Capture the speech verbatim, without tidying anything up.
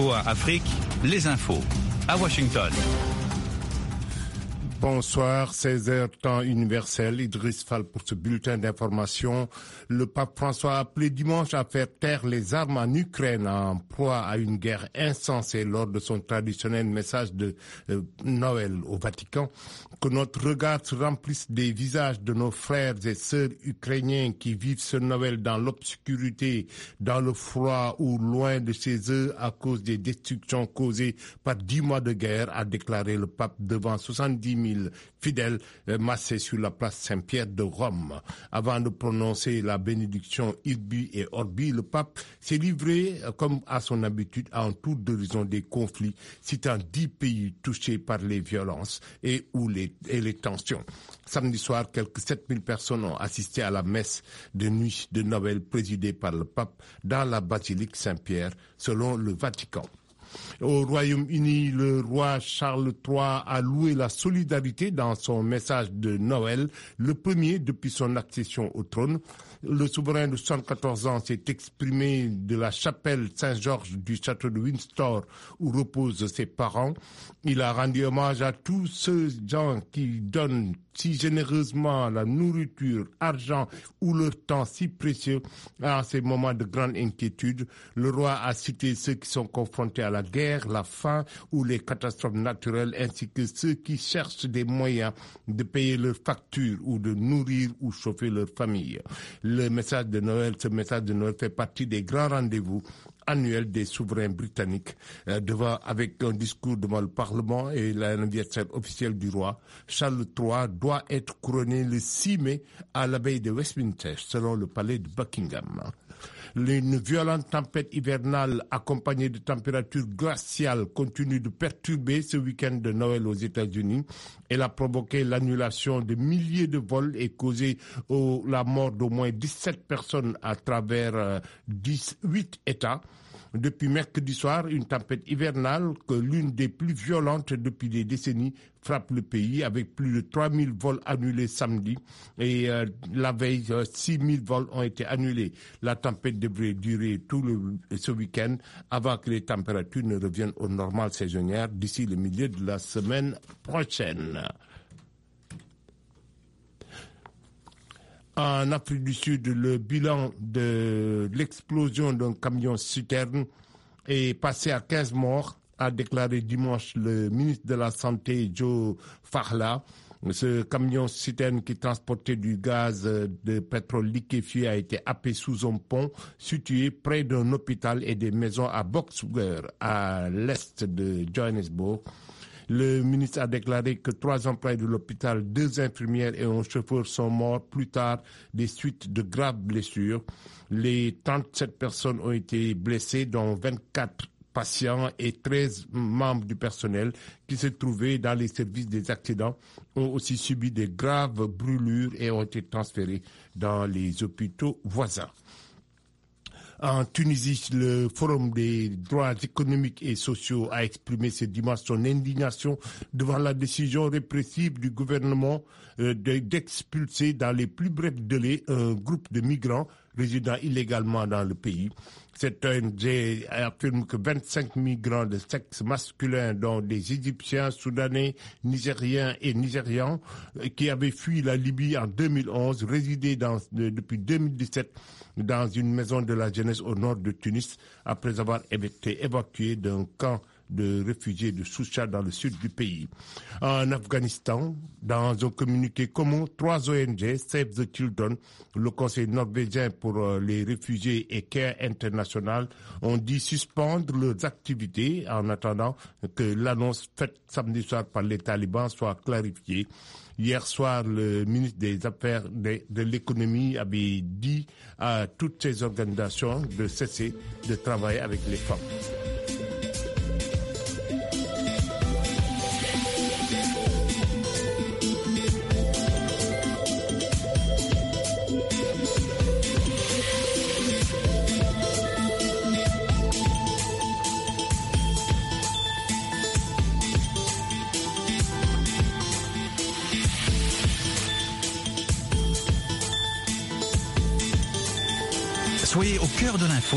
V O A Afrique, les infos. À Washington. Bonsoir, seize heures temps universel, Idriss Fall pour ce bulletin d'information. Le pape François a appelé dimanche à faire taire les armes en Ukraine en proie à une guerre insensée lors de son traditionnel message de euh, Noël au Vatican. Que notre regard se remplisse des visages de nos frères et sœurs ukrainiens qui vivent ce Noël dans l'obscurité, dans le froid ou loin de chez eux à cause des destructions causées par dix mois de guerre, a déclaré le pape devant soixante-dix mille fidèles massés sur la place Saint-Pierre de Rome. Avant de prononcer la bénédiction Urbi et Orbi, le pape s'est livré, comme à son habitude, à un tour d'horizon des conflits, citant dix pays touchés par les violences et, ou les, et les tensions. Samedi soir, quelques sept mille personnes ont assisté à la messe de nuit de Noël présidée par le pape dans la basilique Saint-Pierre, selon le Vatican. Au Royaume-Uni, le roi Charles trois a loué la solidarité dans son message de Noël, le premier depuis son accession au trône. Le souverain de soixante-quatorze ans s'est exprimé de la chapelle Saint-Georges du château de Windsor où reposent ses parents. Il a rendu hommage à tous ceux gens qui donnent si généreusement la nourriture, argent ou leur temps si précieux en ces moments de grande inquiétude. Le roi a cité ceux qui sont confrontés à la guerre, la faim ou les catastrophes naturelles, ainsi que ceux qui cherchent des moyens de payer leurs factures ou de nourrir ou chauffer leur famille. Le message de Noël, ce message de Noël fait partie des grands rendez-vous annuel des souverains britanniques euh, devant, avec un discours devant le Parlement et l'anniversaire officiel du roi. Charles trois doit être couronné le six mai à l'abbaye de Westminster, selon le palais de Buckingham. Une violente tempête hivernale accompagnée de températures glaciales continue de perturber ce week-end de Noël aux États-Unis. Elle a provoqué l'annulation de milliers de vols et causé oh, la mort d'au moins dix-sept personnes à travers euh, dix-huit États. Depuis mercredi soir, une tempête hivernale, que l'une des plus violentes depuis des décennies, frappe le pays avec plus de trois mille vols annulés samedi et euh, la veille, euh, six mille vols ont été annulés. La tempête devrait durer tout le, ce week-end avant que les températures ne reviennent au normal saisonnière d'ici le milieu de la semaine prochaine. En Afrique du Sud, le bilan de l'explosion d'un camion-citerne est passé à quinze morts, a déclaré dimanche le ministre de la Santé, Joe Fahla. Ce camion-citerne qui transportait du gaz de pétrole liquéfié a été happé sous un pont situé près d'un hôpital et des maisons à Boksburg, à l'est de Johannesburg. Le ministre a déclaré que trois employés de l'hôpital, deux infirmières et un chauffeur sont morts plus tard des suites de graves blessures. Les trente-sept personnes ont été blessées, dont vingt-quatre patients et treize membres du personnel qui se trouvaient dans les services des accidents ont aussi subi de graves brûlures et ont été transférés dans les hôpitaux voisins. En Tunisie, le Forum des droits économiques et sociaux a exprimé ce dimanche son indignation devant la décision répressive du gouvernement euh, d'expulser dans les plus brefs délais un groupe de migrants résidant illégalement dans le pays. Cette O N G affirme que vingt-cinq migrants de sexe masculin, dont des Égyptiens, Soudanais, Nigériens et Nigérians, qui avaient fui la Libye en deux mille onze, résidaient dans, depuis deux mille dix-sept dans une maison de la jeunesse au nord de Tunis, après avoir été évacués d'un camp de réfugiés de Soucha dans le sud du pays. En Afghanistan, dans un communiqué commun, trois O N G, Save the Children, le Conseil norvégien pour les réfugiés et Care International, ont dit suspendre leurs activités en attendant que l'annonce faite samedi soir par les talibans soit clarifiée. Hier soir, le ministre des Affaires de, de l'économie avait dit à toutes ces organisations de cesser de travailler avec les femmes. Soyez au cœur de l'info.